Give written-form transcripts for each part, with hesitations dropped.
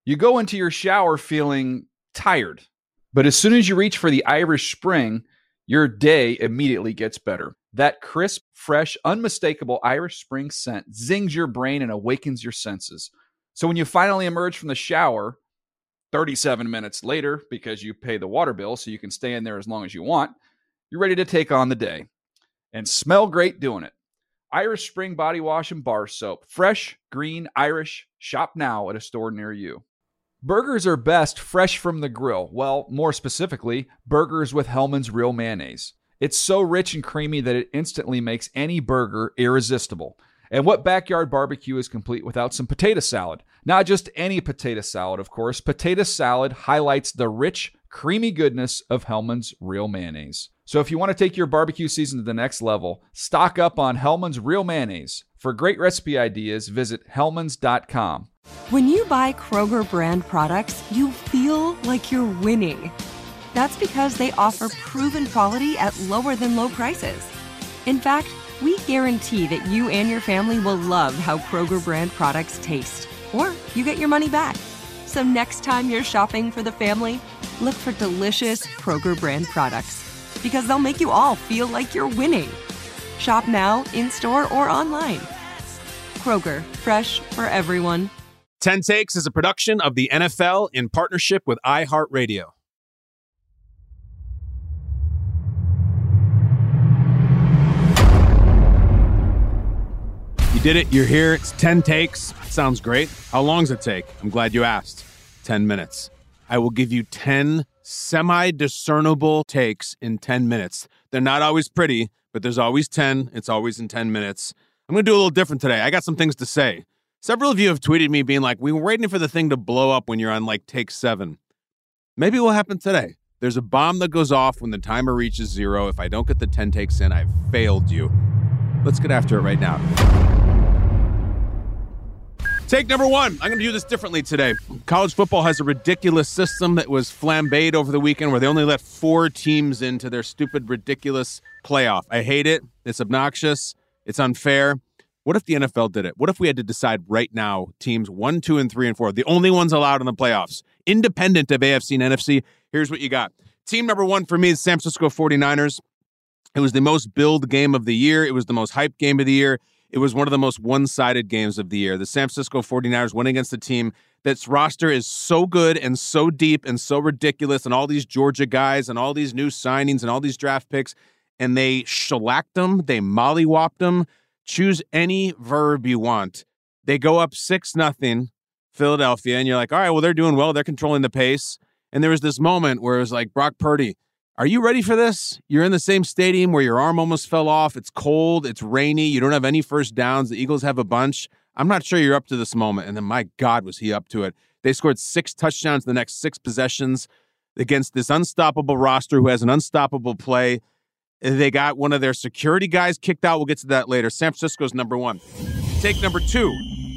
You go into your shower feeling tired, but as soon as you reach for the Irish Spring, your day immediately gets better. That crisp, fresh, unmistakable Irish Spring scent zings your brain and awakens your senses. So when you finally emerge from the shower 37 minutes later, because you pay the water bill so you can stay in there as long as you want, you're ready to take on the day and smell great doing it. Irish Spring Body Wash and Bar Soap. Fresh, green, Irish. Shop now at a store near you. Burgers are best fresh from the grill. Well, more specifically, burgers with Hellmann's Real Mayonnaise. It's so rich and creamy that it instantly makes any burger irresistible. And what backyard barbecue is complete without some potato salad? Not just any potato salad, of course. Potato salad highlights the rich, creamy goodness of Hellmann's Real Mayonnaise. So if you want to take your barbecue season to the next level, stock up on Hellmann's Real Mayonnaise. For great recipe ideas, visit hellmanns.com. When you buy Kroger brand products, you feel like you're winning. That's because they offer proven quality at lower than low prices. In fact, we guarantee that you and your family will love how Kroger brand products taste, or you get your money back. So next time you're shopping for the family, look for delicious Kroger brand products, because they'll make you all feel like you're winning. Shop now, in-store, or online. Kroger, fresh for everyone. 10 Takes is a production of the NFL in partnership with iHeartRadio. You did it. You're here. It's 10 Takes. Sounds great. How long does it take? I'm glad you asked. 10 minutes. I will give you 10 semi-discernible takes in 10 minutes. They're not always pretty, but there's always 10. It's always in 10 minutes. I'm going to do a little different today. I got some things to say. Several of you have tweeted me being like, we were waiting for the thing to blow up when you're on like take 7. Maybe it will happen today. There's a bomb that goes off when the timer reaches 0. If I don't get the 10 takes in, I've failed you. Let's get after it right now. Take number 1. I'm going to do this differently today. College football has a ridiculous system that was flambéed over the weekend where they only let 4 teams into their stupid, ridiculous playoff. I hate it. It's obnoxious. It's unfair. What if the NFL did it? What if we had to decide right now teams 1, 2, and 3, and 4, the only ones allowed in the playoffs, independent of AFC and NFC? Here's what you got. Team number 1 for me is San Francisco 49ers. It was the most billed game of the year. It was the most hyped game of the year. It was one of the most one-sided games of the year. The San Francisco 49ers went against a team that's roster is so good and so deep and so ridiculous, and all these Georgia guys and all these new signings and all these draft picks, and they shellacked them. They mollywopped them. Choose any verb you want. They go up 6-0 Philadelphia, and you're like, all right, well, they're doing well. They're controlling the pace. And there was this moment where it was like, Brock Purdy, are you ready for this? You're in the same stadium where your arm almost fell off. It's cold. It's rainy. You don't have any first downs. The Eagles have a bunch. I'm not sure you're up to this moment. And then, my God, was he up to it. They scored 6 touchdowns in the next 6 possessions against this unstoppable roster who has an unstoppable play. They got one of their security guys kicked out. We'll get to that later. San Francisco's number 1. Take number 2.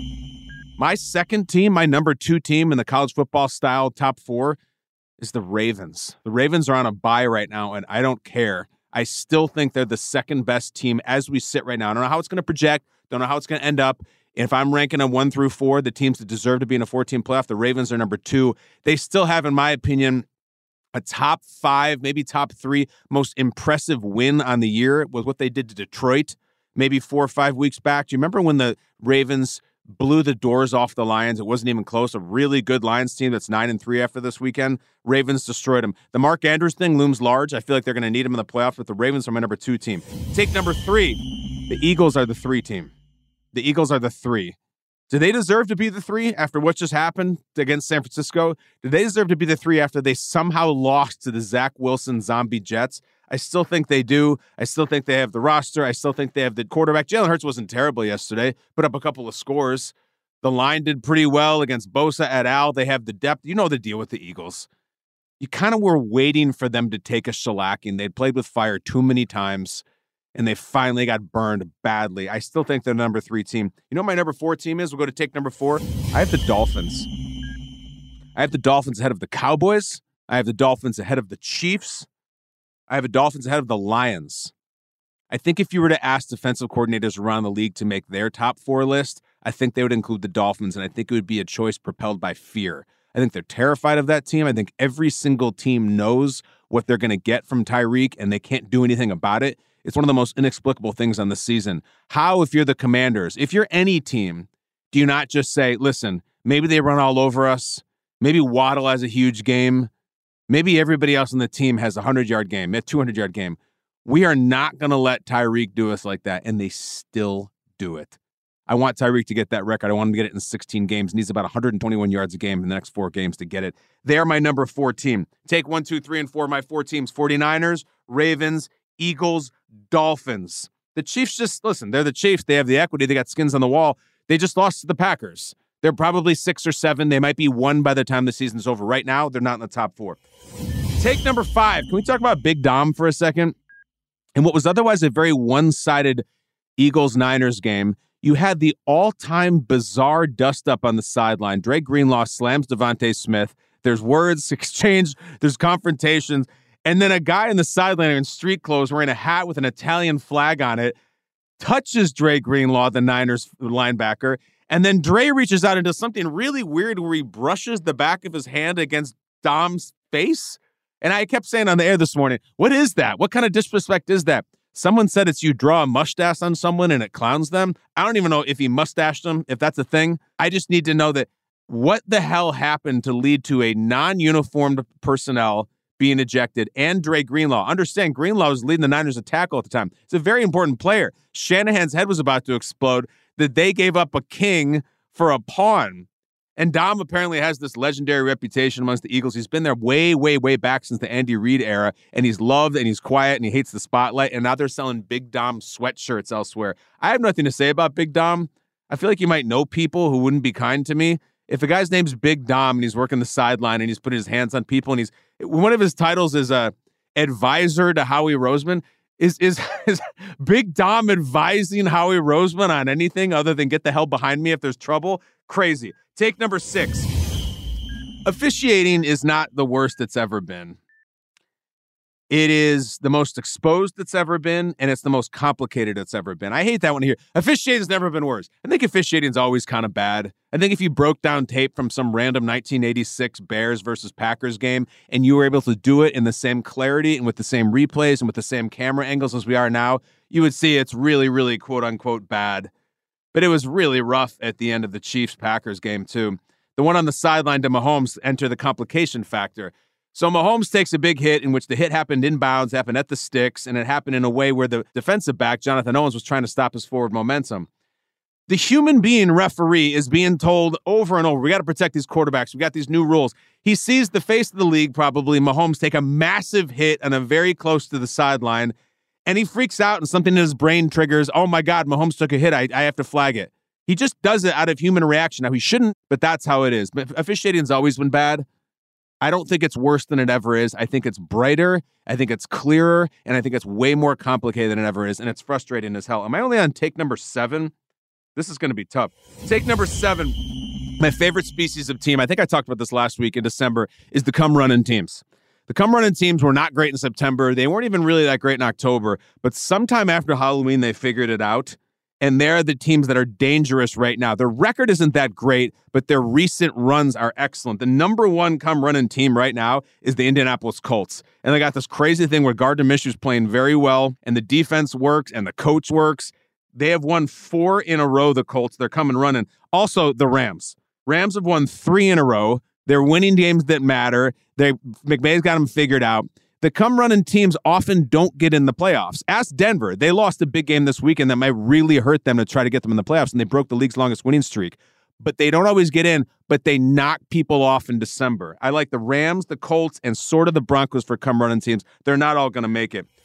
My second team, my number 2 team in the college football style top 4 is the Ravens. The Ravens are on a bye right now, and I don't care. I still think they're the second best team as we sit right now. I don't know how it's going to project. Don't know how it's going to end up. If I'm ranking them 1 through 4, the teams that deserve to be in a 4-team playoff, the Ravens are number 2. They still have, in my opinion, a top 5, maybe top 3 most impressive win on the year was what they did to Detroit maybe 4 or 5 weeks back. Do you remember when the Ravens blew the doors off the Lions? It wasn't even close. A really good Lions team that's 9-3 after this weekend. Ravens destroyed them. The Mark Andrews thing looms large. I feel like they're going to need him in the playoffs, but the Ravens are my number 2 team. Take number 3. The Eagles are the 3 team. The Eagles are the 3. Do they deserve to be the 3 after what just happened against San Francisco? Do they deserve to be the 3 after they somehow lost to the Zach Wilson zombie Jets? I still think they do. I still think they have the roster. I still think they have the quarterback. Jalen Hurts wasn't terrible yesterday. Put up a couple of scores. The line did pretty well against Bosa et al. They have the depth. You know the deal with the Eagles. You kind of were waiting for them to take a shellacking. They'd played with fire too many times, and they finally got burned badly. I still think they're the number 3 team. You know what my number 4 team is? We'll go to take number 4. I have the Dolphins. I have the Dolphins ahead of the Cowboys. I have the Dolphins ahead of the Chiefs. I have the Dolphins ahead of the Lions. I think if you were to ask defensive coordinators around the league to make their top 4 list, I think they would include the Dolphins, and I think it would be a choice propelled by fear. I think they're terrified of that team. I think every single team knows what they're going to get from Tyreek, and they can't do anything about it. It's one of the most inexplicable things on the season. How, if you're the Commanders, if you're any team, do you not just say, listen, maybe they run all over us. Maybe Waddle has a huge game. Maybe everybody else on the team has a 100-yard game, a 200-yard game. We are not going to let Tyreek do us like that, and they still do it. I want Tyreek to get that record. I want him to get it in 16 games. He needs about 121 yards a game in the next 4 games to get it. They're my number 4 team. Take 1, 2, 3, and 4, my 4 teams. 49ers, Ravens, Eagles, Dolphins. The Chiefs just, listen, they're the Chiefs. They have the equity. They got skins on the wall. They just lost to the Packers. They're probably 6 or 7. They might be 1 by the time the season's over. Right now, they're not in the top 4. Take number 5. Can we talk about Big Dom for a second? And what was otherwise a very one-sided Eagles-Niners game, you had the all-time bizarre dust-up on the sideline. Dre Greenlaw slams Devontae Smith. There's words exchanged. There's confrontations. And then a guy in the sideline in street clothes wearing a hat with an Italian flag on it touches Dre Greenlaw, the Niners linebacker. And then Dre reaches out and does something really weird where he brushes the back of his hand against Dom's face. And I kept saying on the air this morning, what is that? What kind of disrespect is that? Someone said it's you draw a mustache on someone and it clowns them. I don't even know if he mustached them, if that's a thing. I just need to know that what the hell happened to lead to a non-uniformed personnel being ejected and Dre Greenlaw. Understand, Greenlaw was leading the Niners at tackle at the time. It's a very important player. Shanahan's head was about to explode that they gave up a king for a pawn. And Dom apparently has this legendary reputation amongst the Eagles. He's been there way, way, way back since the Andy Reid era, and he's loved and he's quiet and he hates the spotlight, and now they're selling Big Dom sweatshirts elsewhere. I have nothing to say about Big Dom. I feel like you might know people who wouldn't be kind to me. If a guy's name's Big Dom and he's working the sideline and he's putting his hands on people and one of his titles is advisor to Howie Roseman, is Big Dom advising Howie Roseman on anything other than get the hell behind me if there's trouble? Crazy. Take number 6. Officiating is not the worst it's ever been. It is the most exposed it's ever been, and it's the most complicated it's ever been. I hate that one here. Officiating's never been worse. I think officiating's always kind of bad. I think if you broke down tape from some random 1986 Bears versus Packers game, and you were able to do it in the same clarity and with the same replays and with the same camera angles as we are now, you would see it's really, really quote-unquote bad. But it was really rough at the end of the Chiefs-Packers game, too. The one on the sideline to Mahomes enter the complication factor. So Mahomes takes a big hit in which the hit happened inbounds, happened at the sticks, and it happened in a way where the defensive back, Jonathan Owens, was trying to stop his forward momentum. The human being referee is being told over and over, we got to protect these quarterbacks. We got these new rules. He sees the face of the league, probably, Mahomes, take a massive hit on a very close to the sideline, and he freaks out and something in his brain triggers, oh my God, Mahomes took a hit. I have to flag it. He just does it out of human reaction. Now, he shouldn't, but that's how it is. But officiating's always been bad. I don't think it's worse than it ever is. I think it's brighter. I think it's clearer. And I think it's way more complicated than it ever is. And it's frustrating as hell. Am I only on take number 7? This is going to be tough. Take number 7. My favorite species of team, I think I talked about this last week in December, is the come-running teams. The come-running teams were not great in September. They weren't even really that great in October. But sometime after Halloween, they figured it out. And they're the teams that are dangerous right now. Their record isn't that great, but their recent runs are excellent. The number 1 come-running team right now is the Indianapolis Colts. And they got this crazy thing where Gardner Minshew's playing very well, and the defense works, and the coach works. They have won 4 in a row, the Colts. They're coming running. Also, the Rams. Rams have won 3 in a row. They're winning games that matter. McVay's got them figured out. The come-running teams often don't get in the playoffs. Ask Denver. They lost a big game this weekend that might really hurt them to try to get them in the playoffs, and they broke the league's longest winning streak. But they don't always get in, but they knock people off in December. I like the Rams, the Colts, and sort of the Broncos for come-running teams. They're not all going to make it.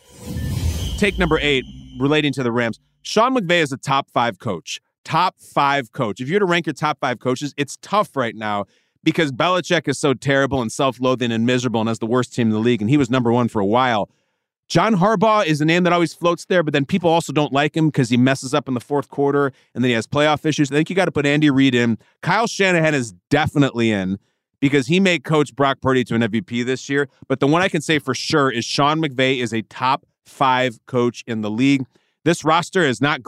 Take number 8, relating to the Rams. Sean McVay is a top 5 coach. Top 5 coach. If you were to rank your top 5 coaches, it's tough right now, because Belichick is so terrible and self-loathing and miserable and has the worst team in the league, and he was number 1 for a while. John Harbaugh is a name that always floats there, but then people also don't like him because he messes up in the fourth quarter, and then he has playoff issues. I think you got to put Andy Reid in. Kyle Shanahan is definitely in because he may coach Brock Purdy to an MVP this year, but the one I can say for sure is Sean McVay is a top 5 coach in the league. This roster is not great.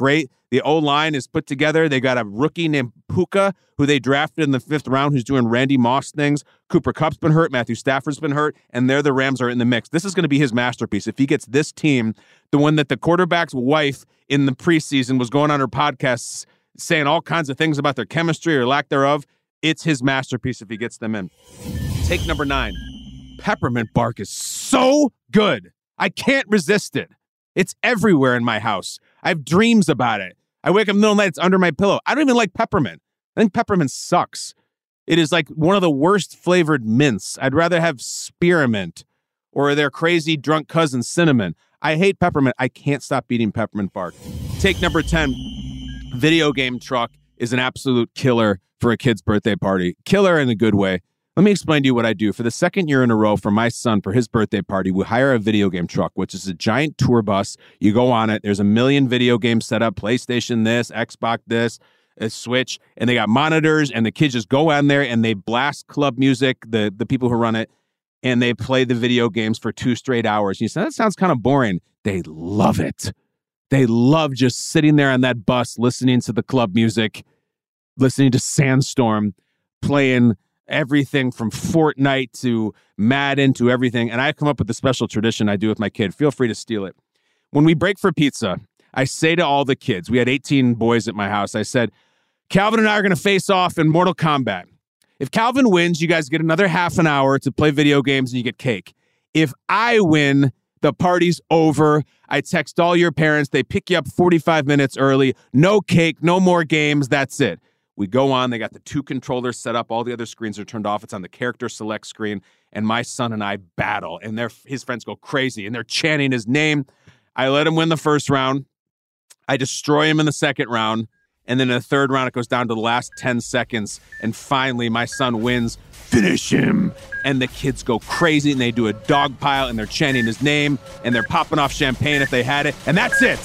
The O-line is put together. They got a rookie named Puka, who they drafted in the 5th round, who's doing Randy Moss things. Cooper Kupp's been hurt. Matthew Stafford's been hurt. And the Rams are in the mix. This is going to be his masterpiece. If he gets this team, the one that the quarterback's wife in the preseason was going on her podcasts saying all kinds of things about their chemistry or lack thereof, it's his masterpiece if he gets them in. Take number 9. Peppermint bark is so good. I can't resist it. It's everywhere in my house. I have dreams about it. I wake up in the middle of the night, it's under my pillow. I don't even like peppermint. I think peppermint sucks. It is like one of the worst flavored mints. I'd rather have spearmint or their crazy drunk cousin cinnamon. I hate peppermint. I can't stop eating peppermint bark. Take number 10. Video game truck is an absolute killer for a kid's birthday party. Killer in a good way. Let me explain to you what I do. For the 2nd year in a row for my son, for his birthday party, we hire a video game truck, which is a giant tour bus. You go on it. There's a million video games set up, PlayStation this, Xbox this, a Switch, and they got monitors, and the kids just go on there, and they blast club music, the people who run it, and they play the video games for 2 straight hours. And you say, that sounds kind of boring. They love it. They love just sitting there on that bus, listening to the club music, listening to Sandstorm, playing everything from Fortnite to Madden to everything. And I come up with a special tradition I do with my kid. Feel free to steal it. When we break for pizza, I say to all the kids, we had 18 boys at my house. I said, Calvin and I are going to face off in Mortal Kombat. If Calvin wins, you guys get another half an hour to play video games and you get cake. If I win, the party's over. I text all your parents. They pick you up 45 minutes early. No cake, no more games. That's it. We go on. They got the 2 controllers set up. All the other screens are turned off. It's on the character select screen. And my son and I battle. And his friends go crazy. And they're chanting his name. I let him win the 1st round. I destroy him in the 2nd round. And then in the 3rd round, it goes down to the last 10 seconds. And finally, my son wins. Finish him. And the kids go crazy. And they do a dog pile. And they're chanting his name. And they're popping off champagne if they had it. And that's it.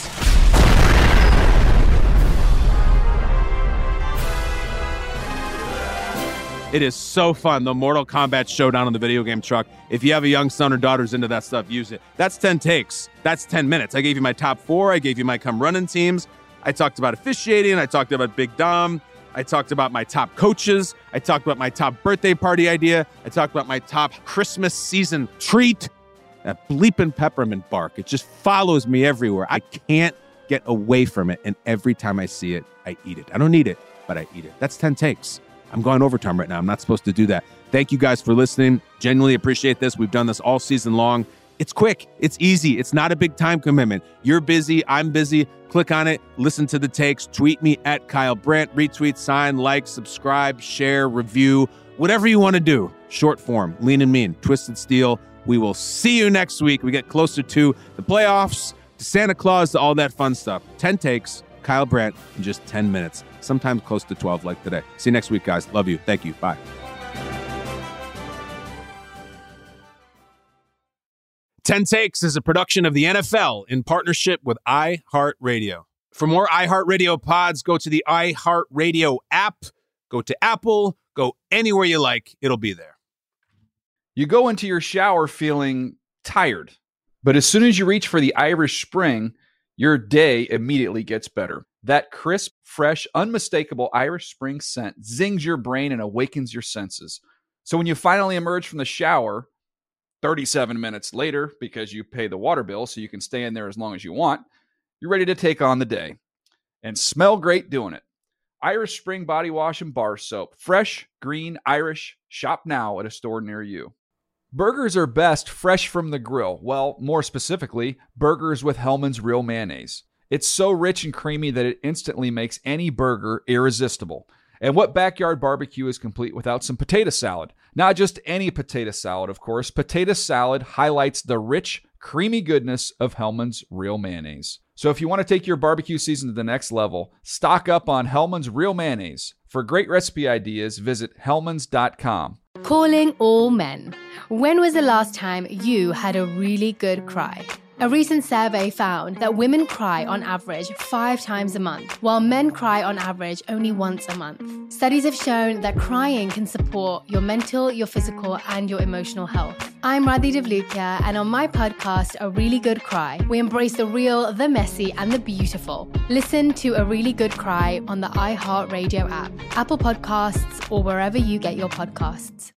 It is so fun. The Mortal Kombat showdown on the video game truck. If you have a young son or daughter's into that stuff, use it. That's 10 takes. That's 10 minutes. I gave you my top 4. I gave you my come running teams. I talked about officiating. I talked about Big Dom. I talked about my top coaches. I talked about my top birthday party idea. I talked about my top Christmas season treat. That bleeping peppermint bark. It just follows me everywhere. I can't get away from it. And every time I see it, I eat it. I don't need it, but I eat it. That's 10 takes. I'm going overtime right now. I'm not supposed to do that. Thank you guys for listening. Genuinely appreciate this. We've done this all season long. It's quick. It's easy. It's not a big time commitment. You're busy. I'm busy. Click on it. Listen to the takes. Tweet me at Kyle Brandt. Retweet, sign, like, subscribe, share, review, whatever you want to do. Short form, lean and mean, twisted steel. We will see you next week. We get closer to the playoffs, to Santa Claus, to all that fun stuff. 10 takes. Kyle Brandt in just 10 minutes. Sometimes close to 12 like today. See you next week, guys. Love you. Thank you. Bye. Ten Takes is a production of the NFL in partnership with iHeartRadio. For more iHeartRadio pods, go to the iHeartRadio app. Go to Apple. Go anywhere you like. It'll be there. You go into your shower feeling tired, but as soon as you reach for the Irish Spring, your day immediately gets better. That crisp, fresh, unmistakable Irish Spring scent zings your brain and awakens your senses. So when you finally emerge from the shower, 37 minutes later, because you pay the water bill so you can stay in there as long as you want, you're ready to take on the day and smell great doing it. Irish Spring Body Wash and Bar Soap. Fresh, green, Irish. Shop now at a store near you. Burgers are best fresh from the grill. Well, more specifically, burgers with Hellmann's Real Mayonnaise. It's so rich and creamy that it instantly makes any burger irresistible. And what backyard barbecue is complete without some potato salad? Not just any potato salad, of course. Potato salad highlights the rich, creamy goodness of Hellmann's Real Mayonnaise. So if you want to take your barbecue season to the next level, stock up on Hellmann's Real Mayonnaise. For great recipe ideas, visit hellmanns.com. Calling all men. When was the last time you had a really good cry? A recent survey found that women cry on average 5 times a month, while men cry on average only once a month. Studies have shown that crying can support your mental, your physical, and your emotional health. I'm Radhi Devlukia, and on my podcast, A Really Good Cry, we embrace the real, the messy, and the beautiful. Listen to A Really Good Cry on the iHeartRadio app, Apple Podcasts, or wherever you get your podcasts.